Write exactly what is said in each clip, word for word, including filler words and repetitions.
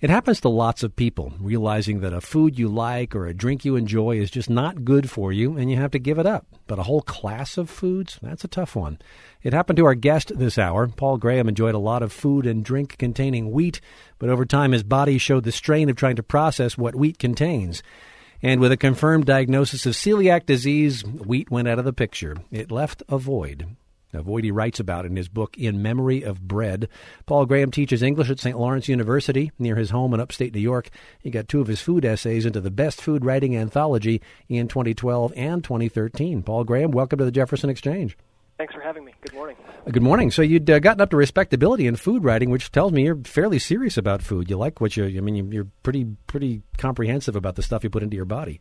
It happens to lots of people, realizing that a food you like or a drink you enjoy is just not good for you and you have to give it up. But a whole class of foods, that's a tough one. It happened to our guest this hour. Paul Graham enjoyed a lot of food and drink containing wheat, but over time his body showed the strain of trying to process what wheat contains. And with a confirmed diagnosis of celiac disease, wheat went out of the picture. It left a void. A void he writes about in his book, In Memory of Bread. Paul Graham teaches English at Saint Lawrence University near his home in upstate New York. He got two of his food essays into the Best Food Writing Anthology in twenty twelve and twenty thirteen. Paul Graham, welcome to the Jefferson Exchange. Thanks for having me. Good morning. Uh, good morning. So you'd uh, gotten up to respectability in food writing, which tells me you're fairly serious about food. You like what you, I mean, you're pretty, pretty comprehensive about the stuff you put into your body.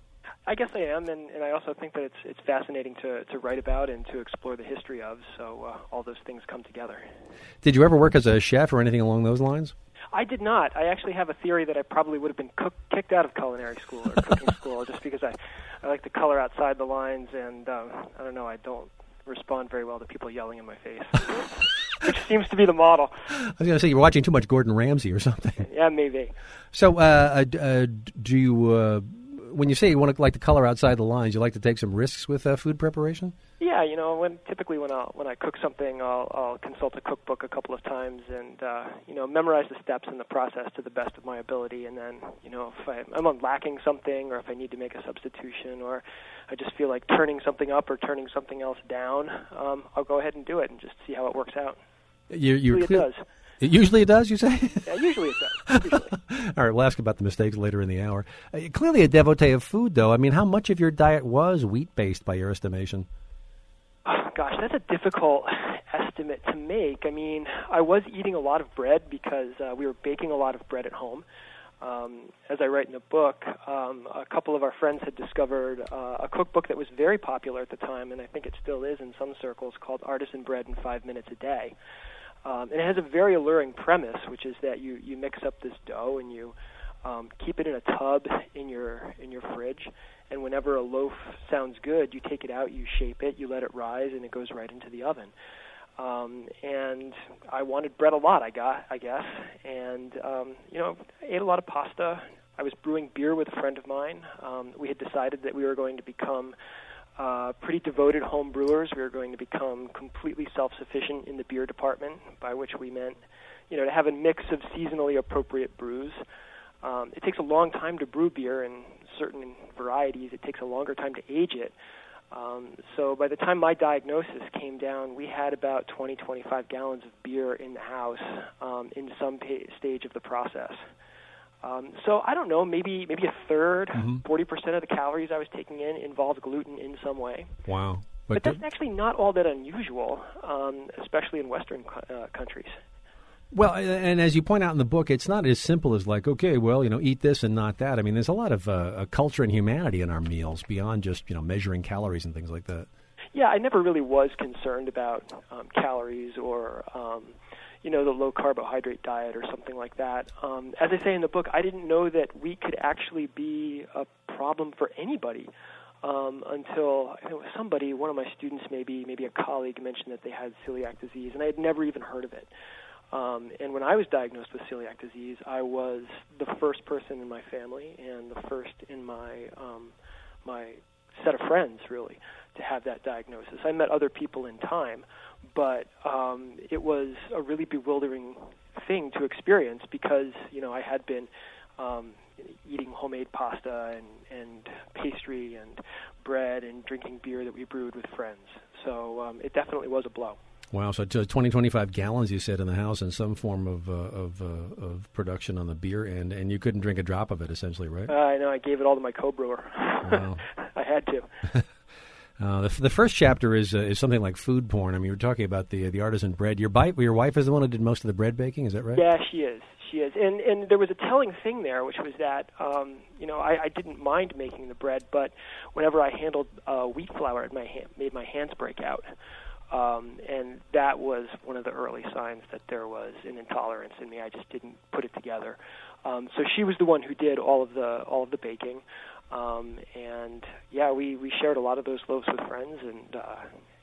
I guess I am, and, and I also think that it's it's fascinating to, to write about and to explore the history of, so uh, all those things come together. Did you ever work as a chef or anything along those lines? I did not. I actually have a theory that I probably would have been cook, kicked out of culinary school or cooking school just because I, I like to color outside the lines, and uh, I don't know, I don't respond very well to people yelling in my face, which seems to be the model. I was going to say you were watching too much Gordon Ramsay or something. Yeah, maybe. So uh, uh, do you... Uh, when you say you want to like to color outside the lines, you like to take some risks with uh, food preparation? Yeah, you know, when typically when I when I cook something, I'll, I'll consult a cookbook a couple of times and uh, you know memorize the steps in the process to the best of my ability. And then you know if I, I'm lacking something, or if I need to make a substitution, or I just feel like turning something up or turning something else down, um, I'll go ahead and do it and just see how it works out. You're, you're usually clear- it does. Usually it does, you say? Yeah, usually it does. Usually. All right, we'll ask about the mistakes later in the hour. Uh, clearly a devotee of food, though. I mean, how much of your diet was wheat-based by your estimation? Oh, gosh, that's a difficult estimate to make. I mean, I was eating a lot of bread because uh, we were baking a lot of bread at home. Um, as I write in the book, um, a couple of our friends had discovered uh, a cookbook that was very popular at the time, and I think it still is in some circles, called Artisan Bread in Five Minutes a Day. Um, and it has a very alluring premise, which is that you, you mix up this dough and you um, keep it in a tub in your in your fridge. And whenever a loaf sounds good, you take it out, you shape it, you let it rise, and it goes right into the oven. Um, and I wanted bread a lot, I got, I guess. And um, you know, I ate a lot of pasta. I was brewing beer with a friend of mine. Um, we had decided that we were going to become Uh, pretty devoted home brewers. We were going to become completely self-sufficient in the beer department, by which we meant, you know, to have a mix of seasonally appropriate brews. Um, it takes a long time to brew beer in certain varieties. It takes a longer time to age it. Um, so by the time my diagnosis came down, we had about twenty, twenty-five gallons of beer in the house um, in some pa- stage of the process. Um, so I don't know, maybe maybe a third, mm-hmm. forty percent of the calories I was taking in involved gluten in some way. Wow. But, but that's th- actually not all that unusual, um, especially in Western uh, countries. Well, and as you point out in the book, it's not as simple as like, okay, well, you know, eat this and not that. I mean, there's a lot of uh, a culture and humanity in our meals beyond just, you know, measuring calories and things like that. Yeah, I never really was concerned about um, calories or um you know, the low-carbohydrate diet or something like that. Um, as I say in the book, I didn't know that wheat could actually be a problem for anybody um, until I know somebody, one of my students, maybe maybe a colleague, mentioned that they had celiac disease, and I had never even heard of it. Um, and when I was diagnosed with celiac disease, I was the first person in my family and the first in my um, my set of friends, really, to have that diagnosis. I met other people in time, but um, it was a really bewildering thing to experience because, you know, I had been um, eating homemade pasta and, and pastry and bread and drinking beer that we brewed with friends. So um, it definitely was a blow. Wow, so twenty, twenty-five gallons, you said, in the house in some form of uh, of, uh, of production on the beer end, and you couldn't drink a drop of it, essentially, right? Uh, I know. I gave it all to my co-brewer. Wow. I had to. Uh, the, the first chapter is uh, is something like food porn. I mean, you were talking about the the artisan bread. Your, bi- your wife is the one who did most of the bread baking, is that right? Yeah, she is. She is. And and there was a telling thing there, which was that, um, you know, I, I didn't mind making the bread, but whenever I handled uh, wheat flour, it my hand, made my hands break out. Um, and that was one of the early signs that there was an intolerance in me. I just didn't put it together. Um, so she was the one who did all of the all of the baking. Um, and, yeah, we, we shared a lot of those loaves with friends, and uh,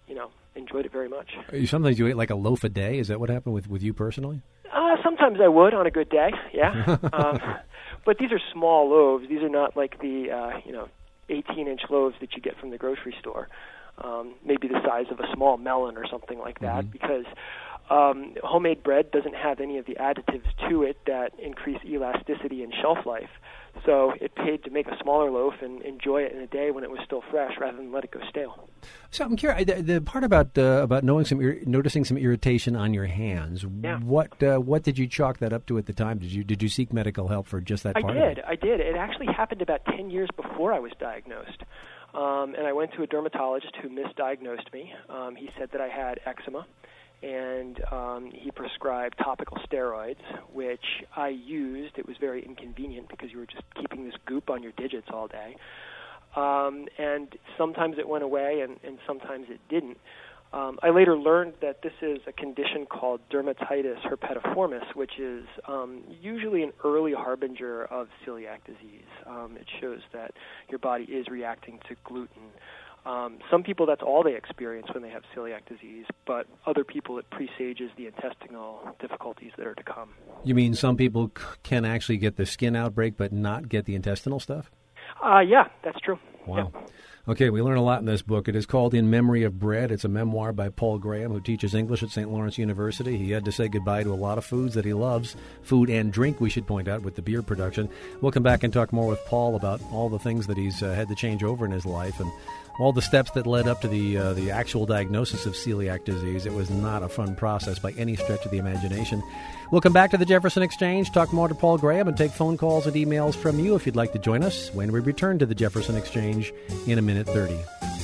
you know, enjoyed it very much. Sometimes you ate like a loaf a day. Is that what happened with, with you personally? Uh, sometimes I would on a good day, yeah. um, but these are small loaves. These are not like the, uh, you know, eighteen-inch loaves that you get from the grocery store. Um, maybe the size of a small melon or something like that, mm-hmm. because um, homemade bread doesn't have any of the additives to it that increase elasticity and shelf life. So it paid to make a smaller loaf and enjoy it in a day when it was still fresh, rather than let it go stale. So I'm curious, the, the part about uh, about knowing some ir- noticing some irritation on your hands. Yeah. What uh, what did you chalk that up to at the time? Did you did you seek medical help for just that I part? I did. Of it? I did. It actually happened about ten years before I was diagnosed, um, and I went to a dermatologist who misdiagnosed me. Um, he said that I had eczema. And um, he prescribed topical steroids, which I used. It was very inconvenient because you were just keeping this goop on your digits all day. Um, and sometimes it went away, and, and sometimes it didn't. Um, I later learned that this is a condition called dermatitis herpetiformis, which is um, usually an early harbinger of celiac disease. Um, it shows that your body is reacting to gluten. Um, some people, that's all they experience when they have celiac disease, but other people, it presages the intestinal difficulties that are to come. You mean some people c- can actually get the skin outbreak but not get the intestinal stuff? Uh, yeah, that's true. Wow. Yeah. Okay, we learn a lot in this book. It is called In Memory of Bread. It's a memoir by Paul Graham, who teaches English at Saint Lawrence University. He had to say goodbye to a lot of foods that he loves, food and drink, we should point out, with the beer production. We'll come back and talk more with Paul about all the things that he's uh, had to change over in his life and all the steps that led up to the uh, the actual diagnosis of celiac disease. It was not a fun process by any stretch of the imagination. We'll come back to the Jefferson Exchange, talk more to Paul Graham, and take phone calls and emails from you if you'd like to join us when we return to the Jefferson Exchange in a minute thirty.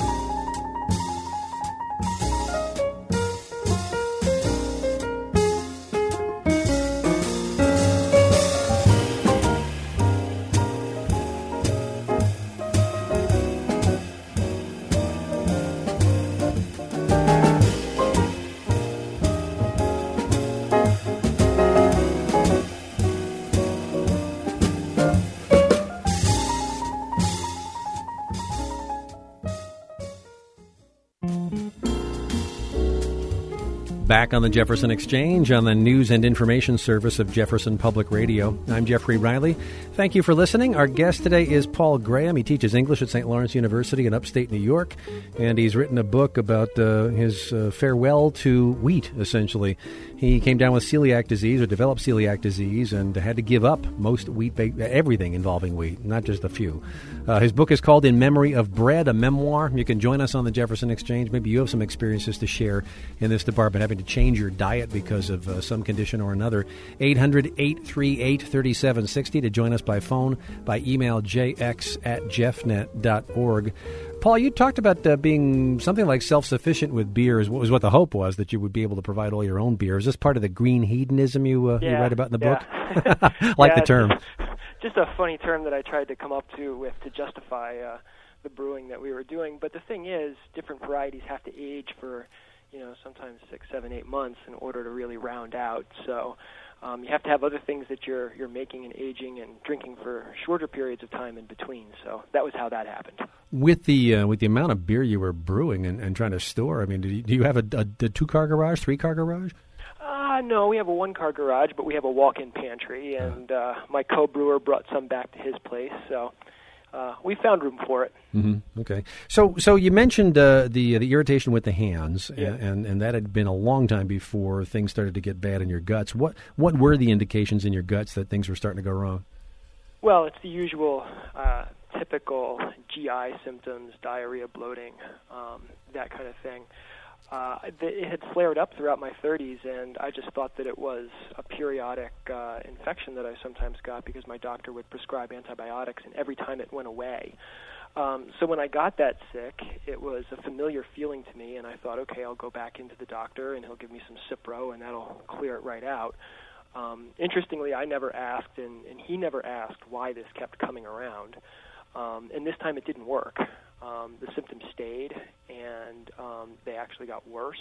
Back on the Jefferson Exchange on the news and information service of Jefferson Public Radio. I'm Jeffrey Riley. Thank you for listening. Our guest today is Paul Graham. He teaches English at Saint Lawrence University in upstate New York, and he's written a book about uh, his uh, farewell to wheat, essentially. He came down with celiac disease or developed celiac disease and had to give up most wheat, ba- everything involving wheat, not just a few. Uh, his book is called In Memory of Bread, a memoir. You can join us on the Jefferson Exchange. Maybe you have some experiences to share in this department, having to change your diet because of uh, some condition or another. eight hundred, eight three eight, three seven six zero to join us by phone, by email, j x at jeffnet dot org. Paul, you talked about uh, being something like self-sufficient with beers. What was what the hope was, that you would be able to provide all your own beer. Is this part of the green hedonism you, uh, yeah, you write about in the yeah. book? like yeah, the term. Just a funny term that I tried to come up to with to justify uh, the brewing that we were doing. But the thing is, different varieties have to age for, you know, sometimes six, seven, eight months in order to really round out. So um, you have to have other things that you're you're making and aging and drinking for shorter periods of time in between. So that was how that happened. With the uh, with the amount of beer you were brewing and, and trying to store, I mean, do you, do you have a, a, a two-car garage, three-car garage? Uh, no, we have a one-car garage, but we have a walk-in pantry, and uh, my co-brewer brought some back to his place, so uh, we found room for it. Mm-hmm. Okay. So so you mentioned uh, the the irritation with the hands, yeah. and, and that had been a long time before things started to get bad in your guts. What what were the indications in your guts that things were starting to go wrong? Well, it's the usual uh, typical G I symptoms, diarrhea, bloating, um, that kind of thing. Uh, it had flared up throughout my thirties, and I just thought that it was a periodic uh, infection that I sometimes got because my doctor would prescribe antibiotics, and every time it went away. Um, so when I got that sick, it was a familiar feeling to me, and I thought, okay, I'll go back into the doctor, and he'll give me some Cipro, and that'll clear it right out. Um, interestingly, I never asked, and, and he never asked why this kept coming around. Um, and this time it didn't work. Um, the symptoms stayed, and um, they actually got worse.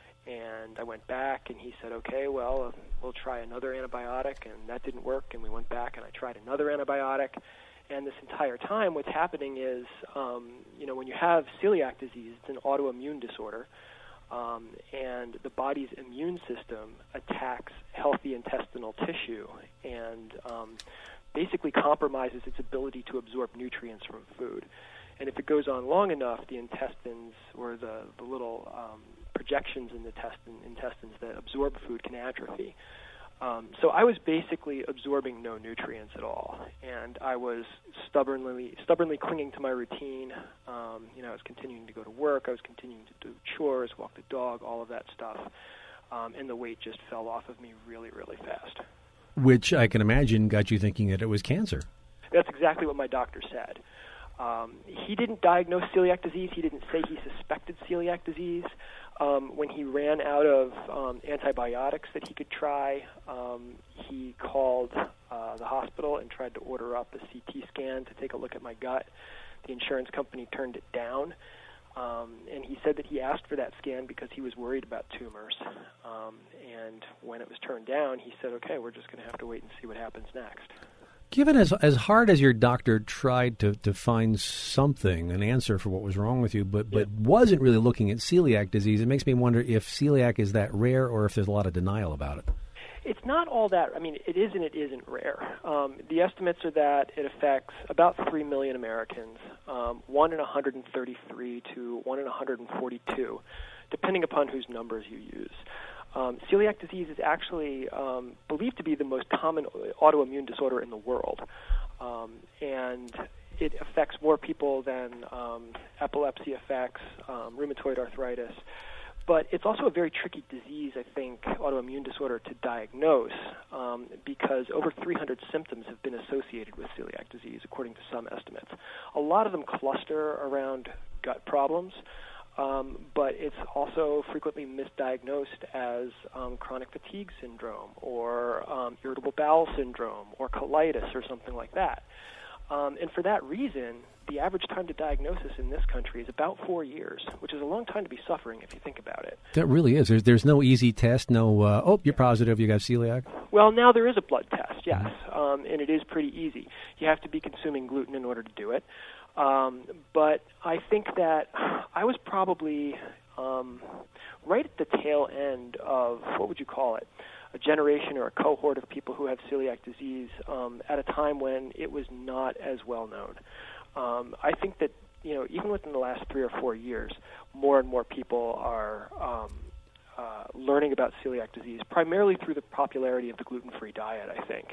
And I went back, and he said, okay, well, uh, we'll try another antibiotic, and that didn't work. And we went back, and I tried another antibiotic, and this entire time, what's happening is, um, you know, when you have celiac disease, it's an autoimmune disorder, um, and the body's immune system attacks healthy intestinal tissue and um, basically compromises its ability to absorb nutrients from food. And if it goes on long enough, the intestines or the, the little um, projections in the intestine, intestines that absorb food can atrophy. Um, so I was basically absorbing no nutrients at all, and I was stubbornly stubbornly clinging to my routine. Um, you know, I was continuing to go to work, I was continuing to do chores, walk the dog, all of that stuff, um, and the weight just fell off of me really, really fast. Which I can imagine got you thinking that it was cancer. That's exactly what my doctor said. Um, he didn't diagnose celiac disease. He didn't say he suspected celiac disease. Um, when he ran out of um, antibiotics that he could try, um, he called uh, the hospital and tried to order up a C T scan to take a look at my gut. The insurance company turned it down, um, and he said that he asked for that scan because he was worried about tumors. Um, and when it was turned down, he said, okay, we're just going to have to wait and see what happens next. Given as as hard as your doctor tried to, to find something, an answer for what was wrong with you, but, but yeah. wasn't really looking at celiac disease, it makes me wonder if celiac is that rare or if there's a lot of denial about it. It's not all that, I mean, it is and it isn't rare. Um, the estimates are that it affects about three million Americans, um, one in one hundred thirty-three to one in one hundred forty-two, depending upon whose numbers you use. Um, celiac disease is actually um, believed to be the most common autoimmune disorder in the world, um, and it affects more people than um, epilepsy affects, um, rheumatoid arthritis. But it's also a very tricky disease, I think, autoimmune disorder to diagnose, um, because over three hundred symptoms have been associated with celiac disease, according to some estimates. A lot of them cluster around gut problems. Um, but it's also frequently misdiagnosed as um, chronic fatigue syndrome or um, irritable bowel syndrome or colitis or something like that. Um, and for that reason, the average time to diagnosis in this country is about four years, which is a long time to be suffering if you think about it. That really is. There's, there's no easy test, no, uh, oh, you're positive, you got celiac? Well, now there is a blood test, yes, mm-hmm. um, and it is pretty easy. You have to be consuming gluten in order to do it. Um, but I think that I was probably um, right at the tail end of, what would you call it, a generation or a cohort of people who have celiac disease um, at a time when it was not as well known. Um, I think that, you know, even within the last three or four years, more and more people are um, uh, learning about celiac disease, primarily through the popularity of the gluten-free diet, I think.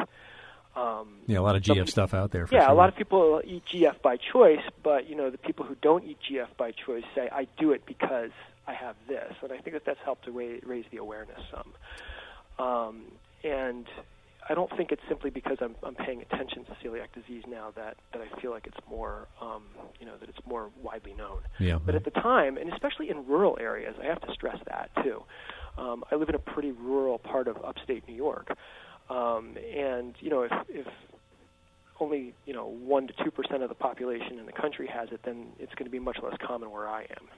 Um, yeah, a lot of G F stuff out there. For yeah, sure. A lot of people eat G F by choice, but, you know, the people who don't eat G F by choice say, I do it because I have this. And I think that that's helped to raise, raise the awareness some. Um, and I don't think it's simply because I'm, I'm paying attention to celiac disease now that, that I feel like it's more, um, you know, that it's more widely known. Yeah. But at the time, and especially in rural areas, I have to stress that, too. Um, I live in a pretty rural part of upstate New York. Um, and, you know, if, if only, you know, one to two percent of the population in the country has it, then it's going to be much less common where I am.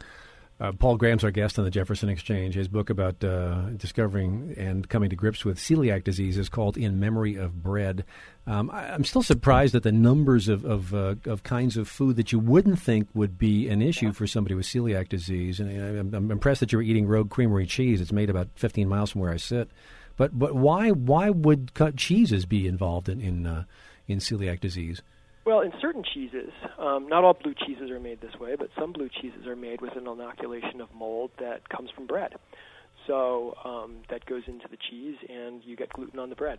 Uh, Paul Graham's our guest on the Jefferson Exchange. His book about uh, discovering and coming to grips with celiac disease is called In Memory of Bread. Um, I, I'm still surprised at the numbers of of, uh, of kinds of food that you wouldn't think would be an issue for somebody with celiac disease. And I'm, I'm impressed that you were eating Rogue Creamery cheese. It's made about fifteen miles from where I sit. But but why why would cut cheeses be involved in in, uh, in celiac disease? Well, in certain cheeses, um, not all blue cheeses are made this way, but some blue cheeses are made with an inoculation of mold that comes from bread. So um, that goes into the cheese, and you get gluten on the bread.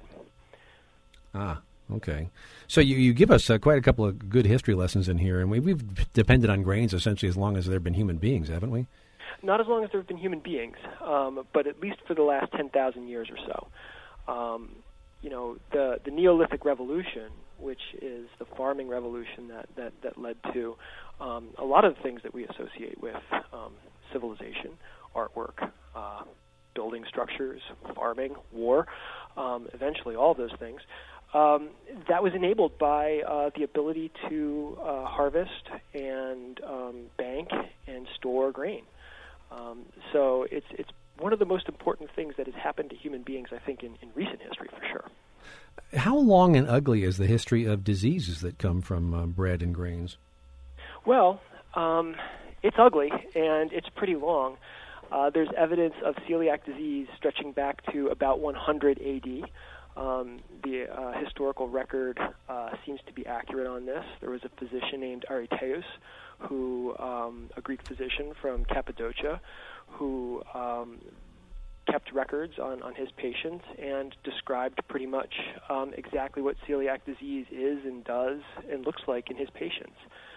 Ah, okay. So you, you give us uh, quite a couple of good history lessons in here, and we, we've depended on grains essentially as long as there have been human beings, haven't we? Not as long as there have been human beings, um, but at least for the last ten thousand years or so. Um, you know, the, the Neolithic Revolution, which is the farming revolution that, that, that led to um, a lot of the things that we associate with um, civilization, artwork, uh, building structures, farming, war, um, eventually all of those things. Um, that was enabled by uh, the ability to uh, harvest and um, bank and store grain. Um, so it's it's one of the most important things that has happened to human beings, I think, in, in recent history, for sure. How long and ugly is the history of diseases that come from uh, bread and grains? Well, um, it's ugly, and it's pretty long. Uh, there's evidence of celiac disease stretching back to about one hundred A D. Um, the uh, historical record uh, seems to be accurate on this. There was a physician named Aretaeus, who, um, a Greek physician from Cappadocia, who um, kept records on, on his patients and described pretty much um, exactly what celiac disease is and does and looks like in his patients.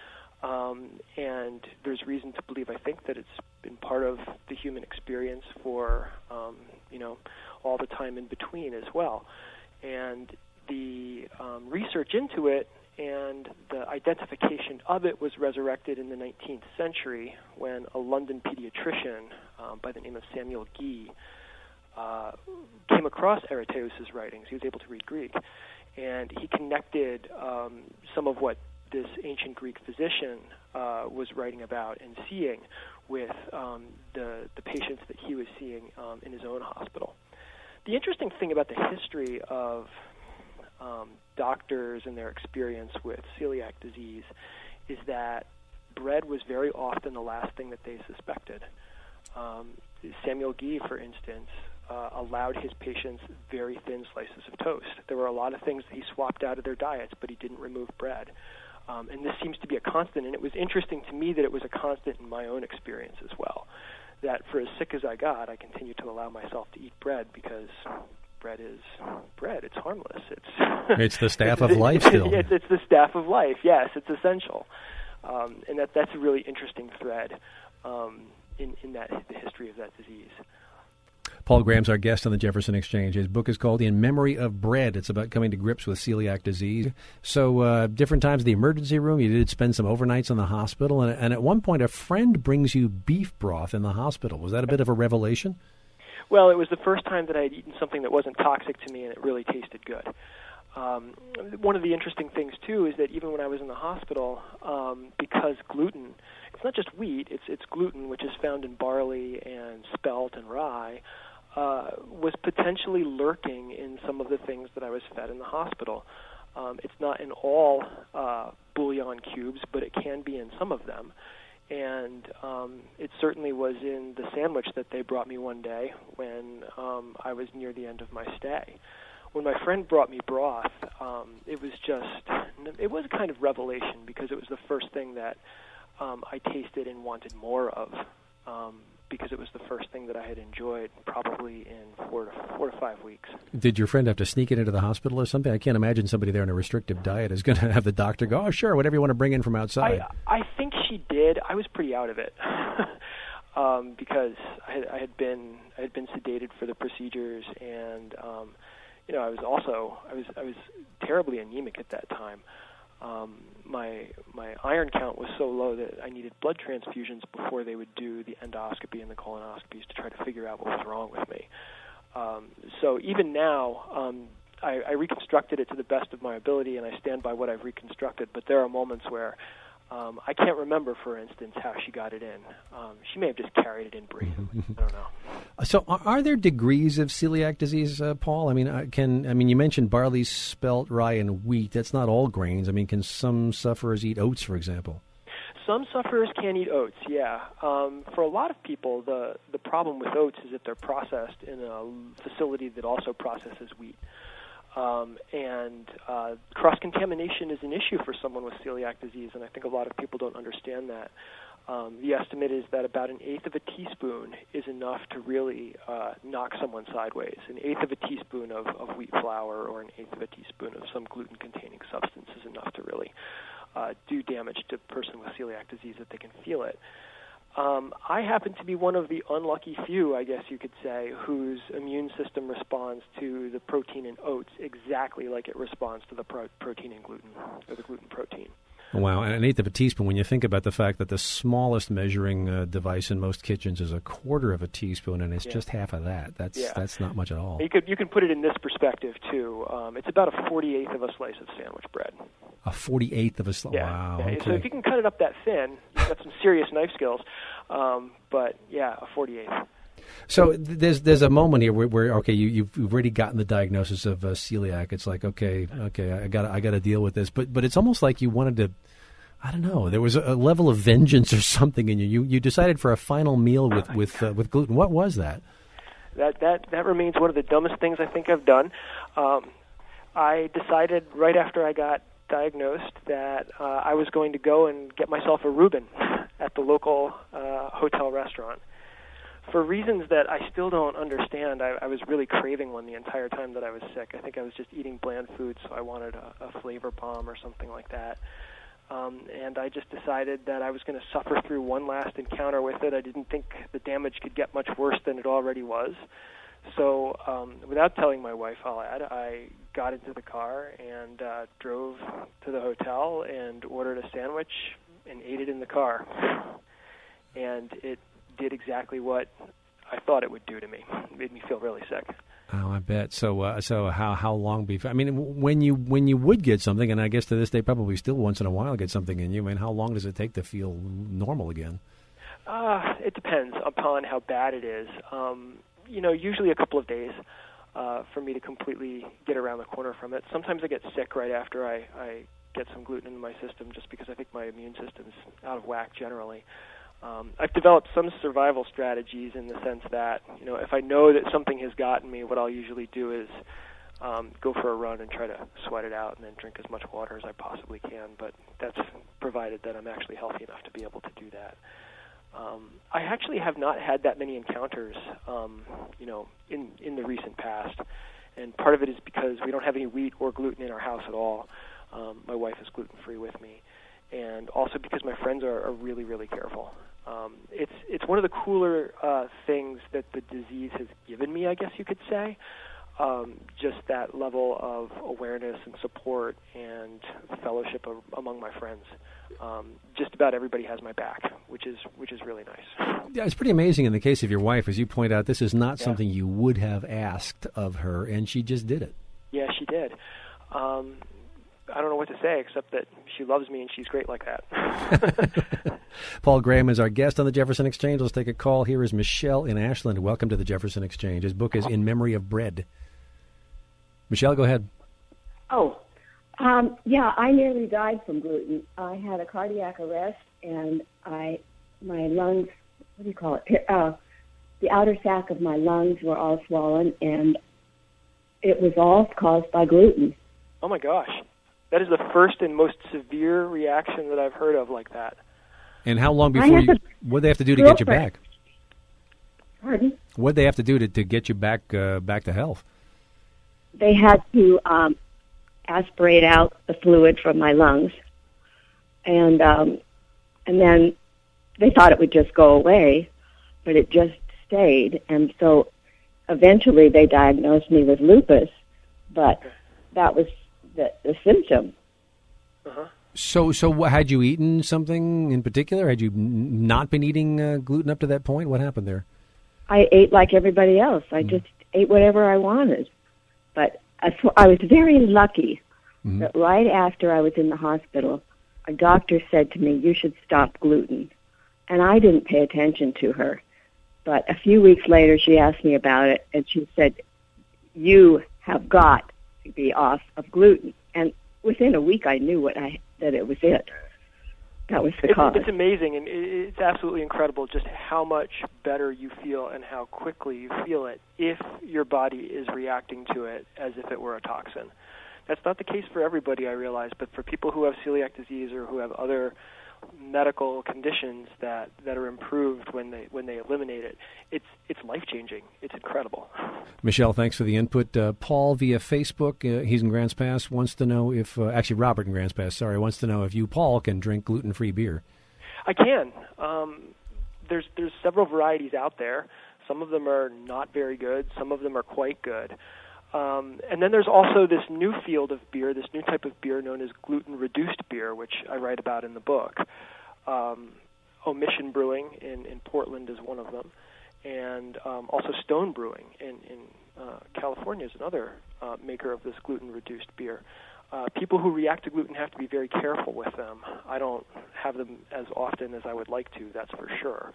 Um, and there's reason to believe, I think, that it's been part of the human experience for, um, you know, all the time in between as well. And the um, research into it and the identification of it was resurrected in the nineteenth century when a London pediatrician um, by the name of Samuel Guy uh, came across Aretaeus' writings. He was able to read Greek, and he connected um, some of what this ancient Greek physician uh, was writing about and seeing with um, the, the patients that he was seeing um, in his own hospital. The interesting thing about the history of um, doctors and their experience with celiac disease is that bread was very often the last thing that they suspected. Um, Samuel Guy, for instance, uh, allowed his patients very thin slices of toast. There were a lot of things that he swapped out of their diets, but he didn't remove bread. Um, and this seems to be a constant, and it was interesting to me that it was a constant in my own experience as well, that for as sick as I got, I continued to allow myself to eat bread because bread is bread. It's harmless. It's it's the staff of life still. It's, it's the staff of life, yes. It's essential. Um, and that that's a really interesting thread um, in, in that the history of that disease. Paul Graham's our guest on the Jefferson Exchange. His book is called In Memory of Bread. It's about coming to grips with celiac disease. So uh, different times in the emergency room, you did spend some overnights in the hospital, and, and at one point a friend brings you beef broth in the hospital. Was that a bit of a revelation? Well, it was the first time that I had eaten something that wasn't toxic to me, and it really tasted good. Um, one of the interesting things, too, is that even when I was in the hospital, um, because gluten, it's not just wheat, it's, it's gluten, which is found in barley and spelt and rye, uh, was potentially lurking in some of the things that I was fed in the hospital. Um, it's not in all uh, bouillon cubes, but it can be in some of them. And um, it certainly was in the sandwich that they brought me one day when um, I was near the end of my stay. When my friend brought me broth, um, it was just, it was kind of revelation because it was the first thing that um, I tasted and wanted more of um, because it was the first thing that I had enjoyed probably in four to, four to five weeks. Did your friend have to sneak it into the hospital or something? I can't imagine somebody there on a restrictive diet is going to have the doctor go, oh, sure, whatever you want to bring in from outside. I, I think she did. I was pretty out of it. um, because I had, I had been I had been sedated for the procedures, and um, you know, I was also I was I was terribly anemic at that time. Um, my my iron count was so low that I needed blood transfusions before they would do the endoscopy and the colonoscopies to try to figure out what was wrong with me. Um, so even now, um, I, I reconstructed it to the best of my ability, and I stand by what I've reconstructed. But there are moments where um, I can't remember, for instance, how she got it in. Um, she may have just carried it in breathing. I don't know. So, are, are there degrees of celiac disease, uh, Paul? I mean, uh, can I mean you mentioned barley, spelt, rye, and wheat. That's not all grains. I mean, can some sufferers eat oats, for example? Some sufferers can eat oats, yeah. Um, for a lot of people, the, the problem with oats is that they're processed in a facility that also processes wheat. Um, and uh, cross-contamination is an issue for someone with celiac disease, and I think a lot of people don't understand that. Um, the estimate is that about an eighth of a teaspoon is enough to really uh, knock someone sideways. An eighth of a teaspoon of, of wheat flour or an eighth of a teaspoon of some gluten-containing substance is enough to really uh, do damage to a person with celiac disease that they can feel it. Um, I happen to be one of the unlucky few, I guess you could say, whose immune system responds to the protein in oats exactly like it responds to the pro- protein in gluten, or the gluten protein. Wow, and an eighth of a teaspoon, when you think about the fact that the smallest measuring uh, device in most kitchens is a quarter of a teaspoon, and it's yeah. just half of that. That's yeah. that's not much at all. You could you can put it in this perspective, too. Um, it's about a forty-eighth of a slice of sandwich bread. A forty-eighth of a slice? Yeah. Wow. Yeah. Okay. So if you can cut it up that thin, you've got some serious knife skills. Um, but, yeah, a forty-eighth. So there's there's a moment here where, where okay, you you've already gotten the diagnosis of uh, celiac. It's like okay, okay, I got I got to deal with this. But but it's almost like you wanted to, I don't know. There was a, a level of vengeance or something in you. You you decided for a final meal with with uh, with gluten. What was that? That that that remains one of the dumbest things I think I've done. Um, I decided right after I got diagnosed that uh, I was going to go and get myself a Reuben at the local uh, hotel restaurant. For reasons that I still don't understand, I, I was really craving one the entire time that I was sick. I think I was just eating bland food, so I wanted a, a flavor bomb or something like that. Um, and I just decided that I was going to suffer through one last encounter with it. I didn't think the damage could get much worse than it already was. So um, without telling my wife, I'll add, I got into the car and uh, drove to the hotel and ordered a sandwich and ate it in the car. And it did exactly what I thought it would do to me. It made me feel really sick. Oh, I bet. So, uh, so how how long before? I mean, when you when you would get something, and I guess to this day, probably still once in a while get something in you. I mean, how long does it take to feel normal again? Uh, it depends upon how bad it is. Um, you know, usually a couple of days uh, for me to completely get around the corner from it. Sometimes I get sick right after I, I get some gluten into my system, just because I think my immune system's out of whack generally. Um, I've developed some survival strategies in the sense that, you know, if I know that something has gotten me, what I'll usually do is um, go for a run and try to sweat it out and then drink as much water as I possibly can. But that's provided that I'm actually healthy enough to be able to do that. Um, I actually have not had that many encounters, um, you know, in, in the recent past. And part of it is because we don't have any wheat or gluten in our house at all. Um, my wife is gluten-free with me. And also because my friends are, are really, really careful. Um, it's it's one of the cooler uh, things that the disease has given me, I guess you could say. Um, just that level of awareness and support and fellowship of, among my friends. Um, just about everybody has my back, which is which is really nice. Yeah, it's pretty amazing in the case of your wife, as you point out. This is not yeah. something you would have asked of her, and she just did it. Yeah, she did. Um, I don't know what to say except that she loves me and she's great like that. Paul Graham is our guest on the Jefferson Exchange. Let's take a call. Here is Michelle in Ashland. Welcome to the Jefferson Exchange. His book is In Memory of Bread. Michelle, go ahead. Oh, um, yeah, I nearly died from gluten. I had a cardiac arrest, and I, my lungs, what do you call it? Uh, the outer sac of my lungs were all swollen, and it was all caused by gluten. Oh, my gosh. That is the first and most severe reaction that I've heard of like that. And how long before you, what did they have to do to get you back? Pardon? What did they have to do to, to get you back uh, back to health? They had to um, aspirate out the fluid from my lungs, and um, and then they thought it would just go away, but it just stayed. And so eventually they diagnosed me with lupus, but that was the, the symptom. Uh-huh. So, so what, had you eaten something in particular? Had you n- not been eating uh, gluten up to that point? What happened there? I ate like everybody else. I mm. just ate whatever I wanted. But I, I was very lucky mm-hmm. that right after I was in the hospital, a doctor said to me, "You should stop gluten." And I didn't pay attention to her. But a few weeks later, she asked me about it, and she said, "You have got to be off of gluten." And within a week, I knew what I that it was it. That was the it's, cause. It's amazing, and it's absolutely incredible just how much better you feel and how quickly you feel it if your body is reacting to it as if it were a toxin. That's not the case for everybody, I realize, but for people who have celiac disease or who have other medical conditions that, that are improved when they when they eliminate it, it's it's life-changing. It's incredible. Michelle, thanks for the input. Uh, Paul via Facebook, uh, he's in Grants Pass, wants to know if, uh, actually Robert in Grants Pass, sorry, wants to know if you, Paul, can drink gluten-free beer. I can. Um, there's there's several varieties out there. Some of them are not very good. Some of them are quite good. Um, and then there's also this new field of beer, this new type of beer known as gluten-reduced beer, which I write about in the book. Um, Omission Brewing in, in Portland is one of them, and um, also Stone Brewing in, in uh, California is another uh, maker of this gluten-reduced beer. Uh, people who react to gluten have to be very careful with them. I don't have them as often as I would like to, that's for sure.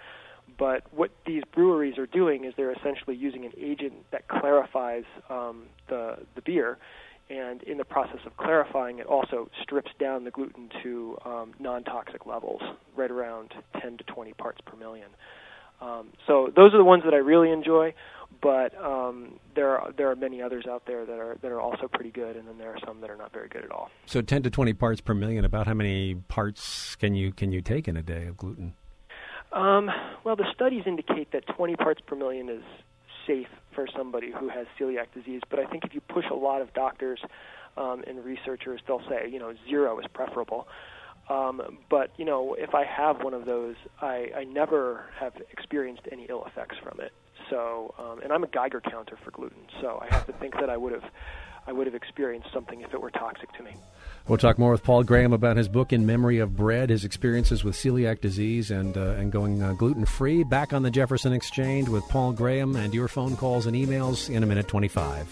But what these breweries are doing is they're essentially using an agent that clarifies um, the the beer, and in the process of clarifying, it also strips down the gluten to um, non-toxic levels, right around ten to twenty parts per million. Um, so those are the ones that I really enjoy, but um, there are there are many others out there that are that are also pretty good, and then there are some that are not very good at all. So ten to twenty parts per million. About how many parts can you can you take in a day of gluten? Um, well, the studies indicate that twenty parts per million is safe for somebody who has celiac disease, but I think if you push a lot of doctors um, and researchers, they'll say, you know, zero is preferable. Um, but, you know, if I have one of those, I, I never have experienced any ill effects from it. So, um, and I'm a Geiger counter for gluten, so I have to think that I would have I would have experienced something if it were toxic to me. We'll talk more with Paul Graham about his book, In Memory of Bread, his experiences with celiac disease and uh, and going uh, gluten-free. Back on the Jefferson Exchange with Paul Graham and your phone calls and emails in a minute twenty-five.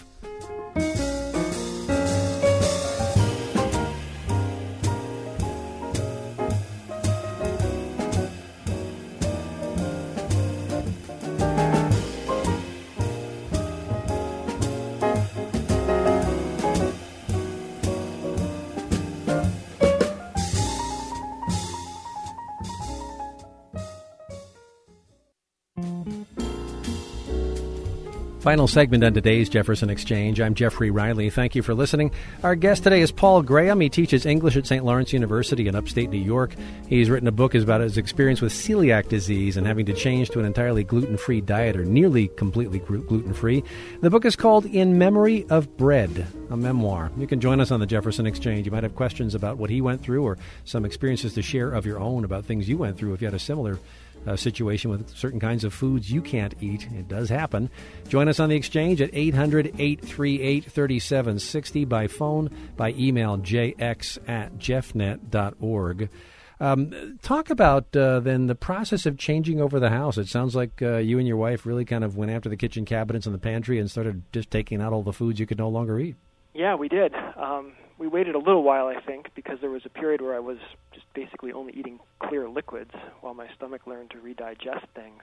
Final segment on today's Jefferson Exchange. I'm Jeffrey Riley. Thank you for listening. Our guest today is Paul Graham. He teaches English at Saint Lawrence University in upstate New York. He's written a book about his experience with celiac disease and having to change to an entirely gluten-free diet, or nearly completely gluten-free. The book is called In Memory of Bread, a memoir. You can join us on the Jefferson Exchange. You might have questions about what he went through or some experiences to share of your own about things you went through if you had a similar Uh, situation with certain kinds of foods you can't eat. It does happen. Join us on the Exchange at eight hundred, eight three eight, three seven six zero by phone, by email, j x at jeffnet dot org. Um, talk about uh, then the process of changing over the house. It sounds like uh, you and your wife really kind of went after the kitchen cabinets and the pantry and started just taking out all the foods you could no longer eat. Yeah, we did. Um, we waited a little while, I think, because there was a period where I was just basically only eating clear liquids while my stomach learned to redigest things.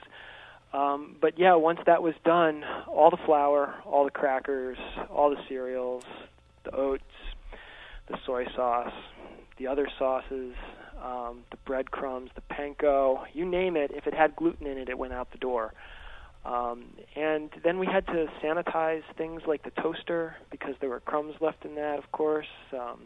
Um, but yeah, once that was done, all the flour, all the crackers, all the cereals, the oats, the soy sauce, the other sauces, um, the breadcrumbs, the panko, you name it, if it had gluten in it, it went out the door. Um, and then we had to sanitize things like the toaster because there were crumbs left in that, of course. Um,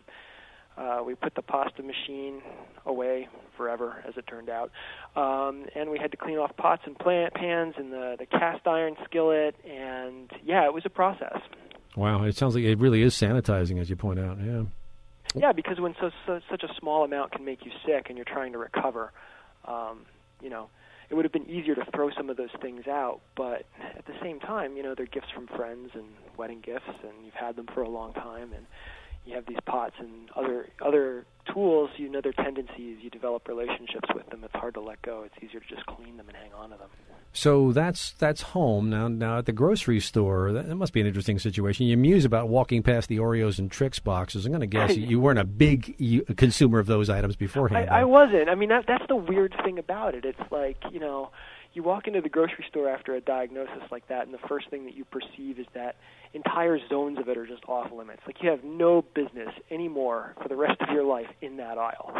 uh, we put the pasta machine away forever, as it turned out. Um, and we had to clean off pots and plant pans and the, the cast iron skillet. And, yeah, it was a process. Wow, it sounds like it really is sanitizing, as you point out, yeah. Yeah, because when so, so, such a small amount can make you sick and you're trying to recover, um, you know, it would have been easier to throw some of those things out, but at the same time, you know, they're gifts from friends and wedding gifts, and you've had them for a long time, and you have these pots and other other tools, you know their tendencies, you develop relationships with them. It's hard to let go. It's easier to just clean them and hang on to them. So that's that's home. Now now at the grocery store, that, that must be an interesting situation. You muse about walking past the Oreos and Trix boxes. I'm going to guess you weren't a big you, consumer of those items beforehand. I, I wasn't. I mean, that, that's the weird thing about it. It's like, you know, you walk into the grocery store after a diagnosis like that, and the first thing that you perceive is that entire zones of it are just off limits. Like, you have no business anymore for the rest of your life in that aisle.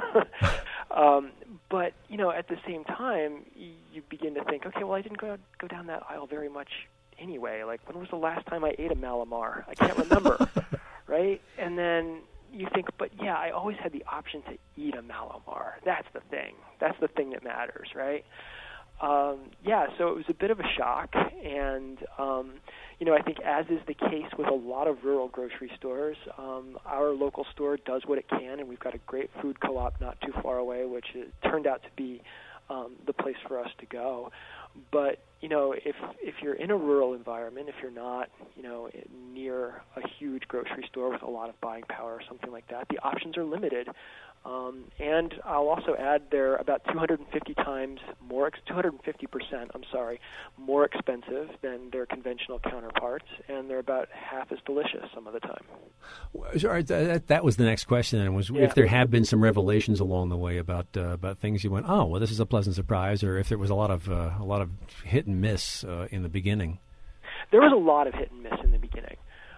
um, but, you know, at the same time, you, you begin to think, okay, well, I didn't go go down that aisle very much anyway. Like, when was the last time I ate a Malamar? I can't remember, right? And then you think, but, yeah, I always had the option to eat a Malamar. That's the thing. That's the thing that matters, right? Um, yeah, so it was a bit of a shock, and, um, you know, I think as is the case with a lot of rural grocery stores, um, our local store does what it can, and we've got a great food co-op not too far away, which is, turned out to be um, the place for us to go. but you know, if if you're in a rural environment, if you're not, you know, near a huge grocery store with a lot of buying power or something like that, the options are limited. Um, and I'll also add they're about two hundred fifty times more, two hundred fifty percent, I'm sorry, more expensive than their conventional counterparts, and they're about half as delicious some of the time. Sorry, that, that was the next question, and was yeah. if there have been some revelations along the way about uh, about things you went, oh, well, this is a pleasant surprise, or if there was a lot of uh, a lot of hit and miss uh, in the beginning. There was a lot of hit and miss in the beginning.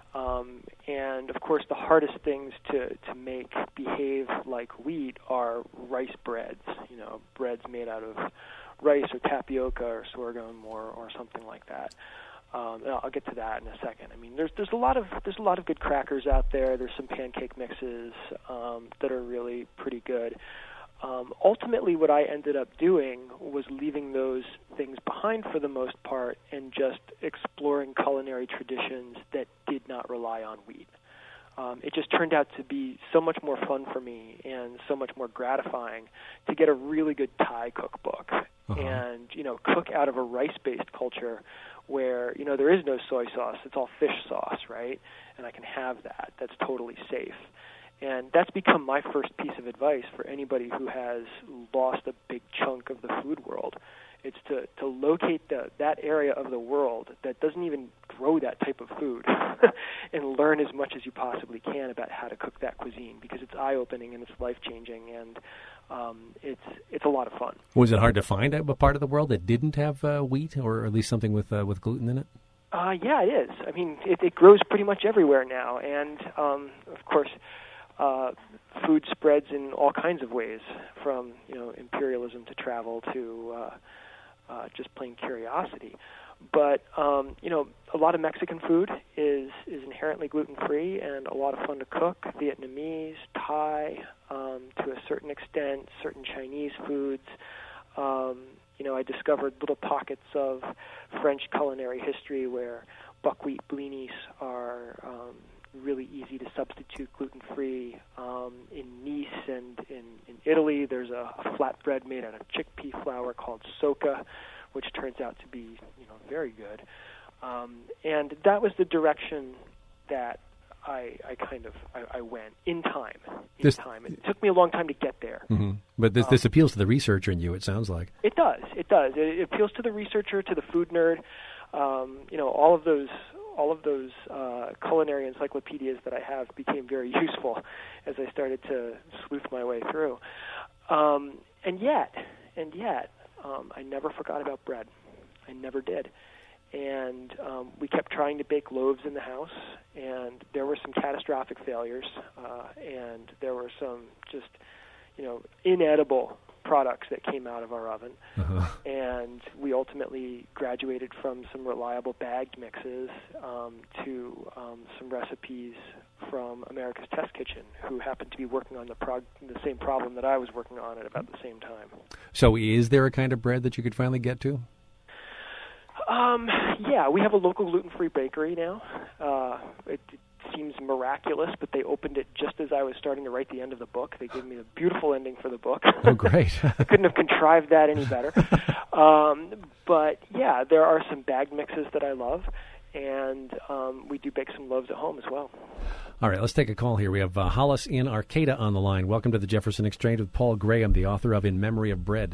Um, and, of course, the hardest things to, to make behave like wheat are rice breads, you know, breads made out of rice or tapioca or sorghum or, or something like that. Um, and I'll get to that in a second. I mean, there's there's a lot of there's a lot of good crackers out there. There's some pancake mixes um, that are really pretty good. Um, ultimately, what I ended up doing was leaving those things behind for the most part and just exploring culinary traditions that did not rely on wheat. Um, it just turned out to be so much more fun for me and so much more gratifying to get a really good Thai cookbook uh-huh. and, you know, cook out of a rice-based culture where, you know, there is no soy sauce. It's all fish sauce, right? And I can have that. That's totally safe. And that's become my first piece of advice for anybody who has lost a big chunk of the food world. It's to, to locate the, that area of the world that doesn't even grow that type of food and learn as much as you possibly can about how to cook that cuisine, because it's eye-opening and it's life-changing, and um, it's it's a lot of fun. Was it hard to find a part of the world that didn't have uh, wheat, or at least something with uh, with gluten in it? Uh, yeah, it is. I mean, it, it grows pretty much everywhere now, and um, of course, Uh, food spreads in all kinds of ways, from you know imperialism to travel to uh, uh, just plain curiosity. But um, you know, a lot of Mexican food is is inherently gluten-free and a lot of fun to cook. Vietnamese, Thai, um, to a certain extent, certain Chinese foods. Um, you know, I discovered little pockets of French culinary history where buckwheat blinis are um, really easy to substitute gluten-free. Um, in Nice and in, in Italy, there's a, a flatbread made out of chickpea flour called soca, which turns out to be, you know, very good. Um, and that was the direction that I, I kind of I, I went in time. In this, time, it took me a long time to get there. Mm-hmm. But this um, this appeals to the researcher in you. It sounds like it does. It does. It, it appeals to the researcher, to the food nerd. Um, you know, all of those. All of those uh, culinary encyclopedias that I have became very useful as I started to sleuth my way through. Um, and yet, and yet, um, I never forgot about bread. I never did. And um, we kept trying to bake loaves in the house, and there were some catastrophic failures, uh, and there were some just, you know, inedible products that came out of our oven. Uh-huh. And we ultimately graduated from some reliable bagged mixes um, to um, some recipes from America's Test Kitchen, who happened to be working on the prog- the same problem that I was working on at about the same time. So is there a kind of bread that you could finally get to? Um, yeah, we have a local gluten-free bakery now. Uh, it, it seems miraculous, but they opened it just as I was starting to write the end of the book. They gave me a beautiful ending for the book. Oh, great. I couldn't have contrived that any better. Um, but, yeah, there are some bagged mixes that I love, and um, we do bake some loaves at home as well. All right, let's take a call here. We have uh, Hollis in Arcata on the line. Welcome to the Jefferson Exchange with Paul Graham, the author of In Memory of Bread.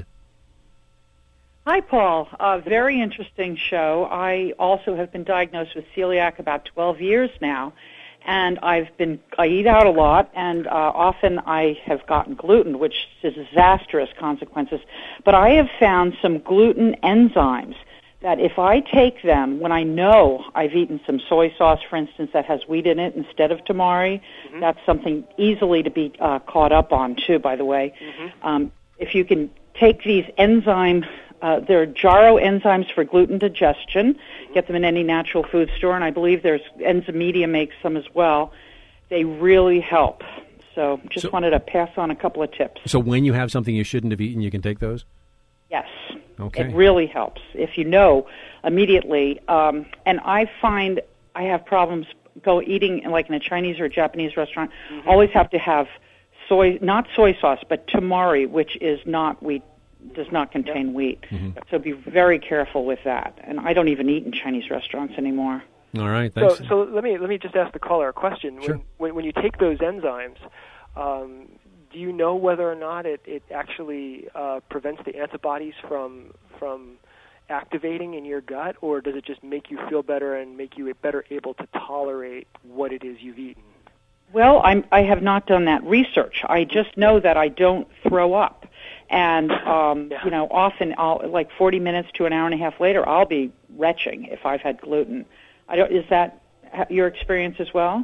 Hi, Paul. A very interesting show. I also have been diagnosed with celiac about twelve years now, and I've been I eat out a lot, and uh, often I have gotten gluten, which has disastrous consequences. But I have found some gluten enzymes that if I take them when I know I've eaten some soy sauce, for instance, that has wheat in it instead of tamari, mm-hmm. that's something easily to be uh, caught up on, too, by the way. Mm-hmm. Um, if you can take these enzyme Uh, there are Jarrow enzymes for gluten digestion. Get them in any natural food store, and I believe there's Enzymedia makes some as well. They really help. So just so, wanted to pass on a couple of tips. So when you have something you shouldn't have eaten, you can take those? Yes. Okay. It really helps if you know immediately. Um, and I find I have problems go eating like in a Chinese or a Japanese restaurant. Mm-hmm. Always have to have soy, not soy sauce, but tamari, which is not wheat does not contain wheat. Mm-hmm. So be very careful with that. And I don't even eat in Chinese restaurants anymore. All right, thanks. So, so let me let me just ask the caller a question. Sure. When, when, when you take those enzymes, um, do you know whether or not it, it actually uh, prevents the antibodies from from activating in your gut, or does it just make you feel better and make you better able to tolerate what it is you've eaten? Well, I'm, I have not done that research. I just know that I don't throw up. And, um, yeah. you know, often, I'll, like forty minutes to an hour and a half later, I'll be retching if I've had gluten. I don't, is that your experience as well?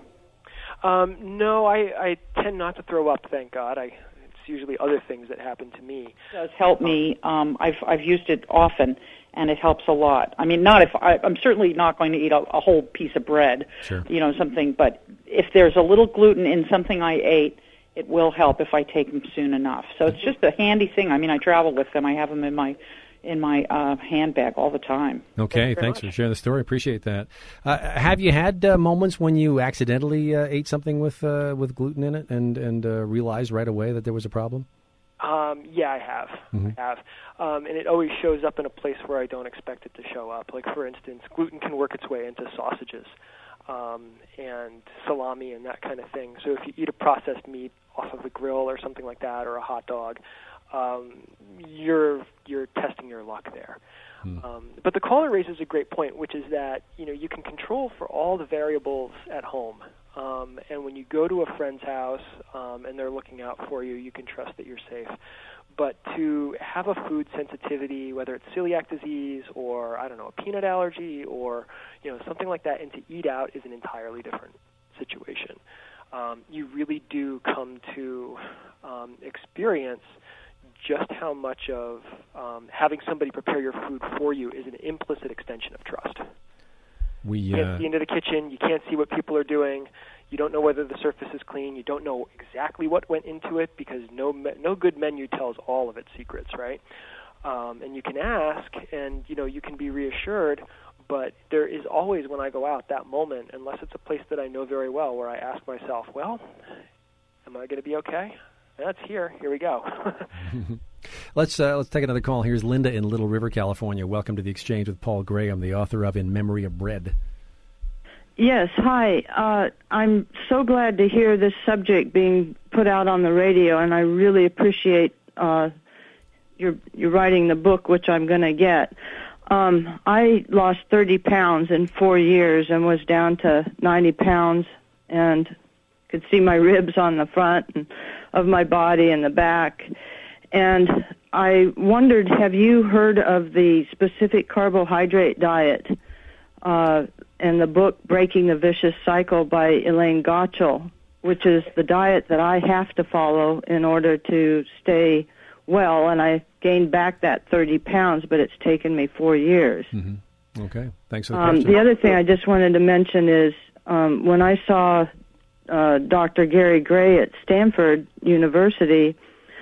Um, no, I, I tend not to throw up, thank God. I, it's usually other things that happen to me. It does help me. Um, I've, I've used it often, and it helps a lot. I mean, not if I, I'm certainly not going to eat a, a whole piece of bread, sure. you know, something, but if there's a little gluten in something I ate, it will help if I take them soon enough. So it's just a handy thing. I mean, I travel with them. I have them in my in my uh, handbag all the time. Okay, thanks much. for sharing the story. Appreciate that. Uh, have you had uh, moments when you accidentally uh, ate something with uh, with gluten in it and and uh, realized right away that there was a problem? Um, yeah, I have. Mm-hmm. I have. Um, and it always shows up in a place where I don't expect it to show up. Like, for instance, gluten can work its way into sausages um, and salami and that kind of thing. So if you eat a processed meat off of the grill or something like that, or a hot dog, um, you're you're testing your luck there. Mm. Um, but the caller raises a great point, which is that, you know, you can control for all the variables at home. Um, and when you go to a friend's house um, and they're looking out for you, you can trust that you're safe. But to have a food sensitivity, whether it's celiac disease or, I don't know, a peanut allergy or, you know, something like that, and to eat out is an entirely different situation. Um, you really do come to um, experience just how much of um, having somebody prepare your food for you is an implicit extension of trust. We, You can't uh, see into the kitchen. You can't see what people are doing. You don't know whether the surface is clean. You don't know exactly what went into it because no me- no good menu tells all of its secrets, right? Um, and you can ask, and you know you can be reassured. But there is always, when I go out, that moment, unless it's a place that I know very well, where I ask myself, "Well, am I going to be okay?" That's here. Here we go. let's uh, let's take another call. Here's Linda in Little River, California. Welcome to the Exchange with Paul Graham, the author of In Memory of Bread. Yes, hi. Uh, I'm so glad to hear this subject being put out on the radio, and I really appreciate uh, your your writing the book, which I'm going to get. Um, I lost thirty pounds in four years and was down to ninety pounds and could see my ribs on the front and, of my body and the back. And I wondered, have you heard of the specific carbohydrate diet uh, and the book Breaking the Vicious Cycle by Elaine Gottschall, which is the diet that I have to follow in order to stay well, and I gained back that thirty pounds, but it's taken me four years. Mm-hmm. Okay, thanks for the Um, question. the other thing I just wanted to mention is um, when I saw uh, Doctor Gary Gray at Stanford University,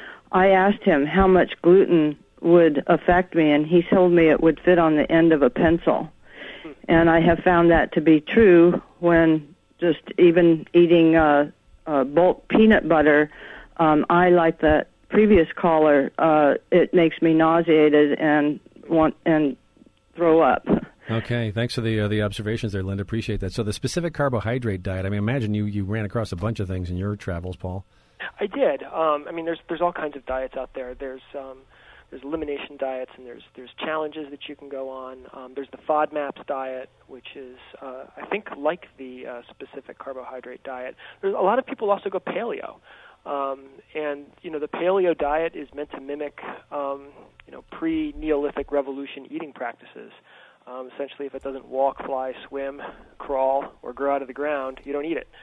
I asked him how much gluten would affect me, and he told me it would fit on the end of a pencil. And I have found that to be true when just even eating uh, uh, bulk peanut butter, um, I, like the previous caller, uh, it makes me nauseated and want and throw up. Okay, thanks for the uh, the observations there, Linda. Appreciate that. So the specific carbohydrate diet, I mean, imagine you, you ran across a bunch of things in your travels, Paul. I did. Um, I mean, there's there's all kinds of diets out there. There's um, there's elimination diets, and there's there's challenges that you can go on. Um, there's the FODMAPs diet, which is uh, I think like the uh, specific carbohydrate diet. There's a lot of people also go paleo, um, and you know the paleo diet is meant to mimic um, you know pre-Neolithic revolution eating practices. Um, essentially, if it doesn't walk, fly, swim, crawl, or grow out of the ground, you don't eat it.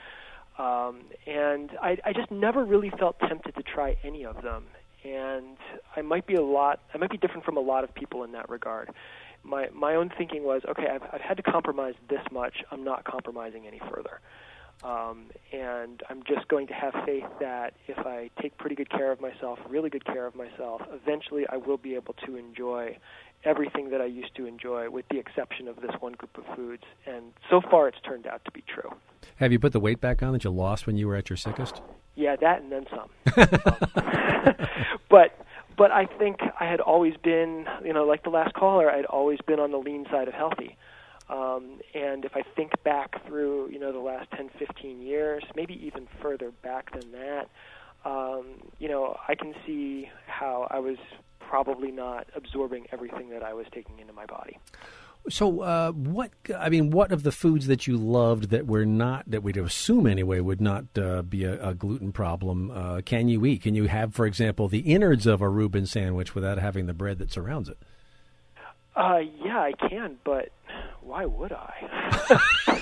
Um, and I, I just never really felt tempted to try any of them. And I might be a lot, I might be different from a lot of people in that regard. My my own thinking was, okay, I've, I've had to compromise this much. I'm not compromising any further. Um, and I'm just going to have faith that if I take pretty good care of myself, really good care of myself, eventually I will be able to enjoy everything that I used to enjoy, with the exception of this one group of foods. And so far, it's turned out to be true. Have you put the weight back on that you lost when you were at your sickest? Yeah, that and then some. um, but but I think I had always been, you know, like the last caller, I'd always been on the lean side of healthy. Um, and if I think back through, you know, the last ten, fifteen years, maybe even further back than that, um, you know, I can see how I was probably not absorbing everything that I was taking into my body. So, uh, what, I mean, what of the foods that you loved that were not, that we'd assume anyway, would not uh, be a, a gluten problem, uh, can you eat? Can you have, for example, the innards of a Reuben sandwich without having the bread that surrounds it? Uh, yeah, I can, but why would I?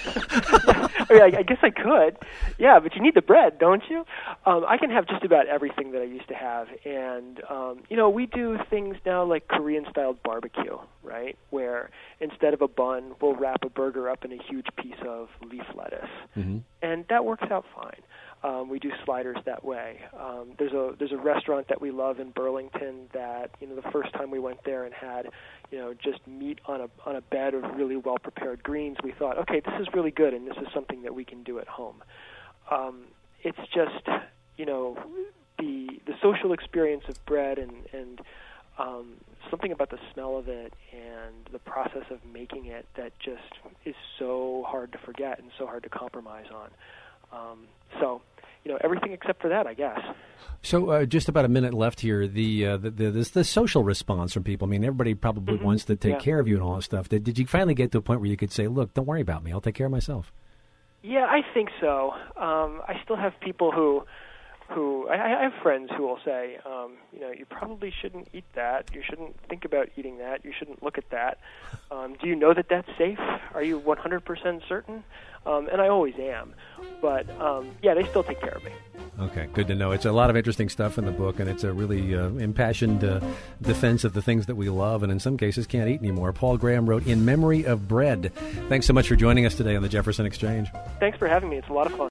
I mean, I, I guess I could. Yeah, but you need the bread, don't you? Um, I can have just about everything that I used to have. And, um, you know, we do things now like Korean-style barbecue, right, where instead of a bun, we'll wrap a burger up in a huge piece of leaf lettuce. Mm-hmm. And that works out fine. Um, we do sliders that way. Um, there's a there's a restaurant that we love in Burlington that, you know, the first time we went there and had, you know, just meat on a on a bed of really well prepared greens, we thought, okay, this is really good, and this is something that we can do at home. Um, it's just, you know, the the social experience of bread and and um, something about the smell of it and the process of making it that just is so hard to forget and so hard to compromise on. Um, so, you know, everything except for that, I guess. So, uh, just about a minute left here. The uh, the, the, this, the social response from people. I mean, everybody probably mm-hmm. wants to take yeah. care of you and all that stuff. Did, did you finally get to a point where you could say, "Look, don't worry about me. I'll take care of myself"? Yeah, I think so. Um, I still have people who, who I, I have friends who will say, um, you know, you probably shouldn't eat that. You shouldn't think about eating that. You shouldn't look at that. Um, do you know that that's safe? Are you one hundred percent certain? Um, and I always am. But, um, yeah, they still take care of me. Okay, good to know. It's a lot of interesting stuff in the book, and it's a really uh, impassioned uh, defense of the things that we love and in some cases can't eat anymore. Paul Graham wrote In Memory of Bread. Thanks so much for joining us today on the Jefferson Exchange. Thanks for having me. It's a lot of fun.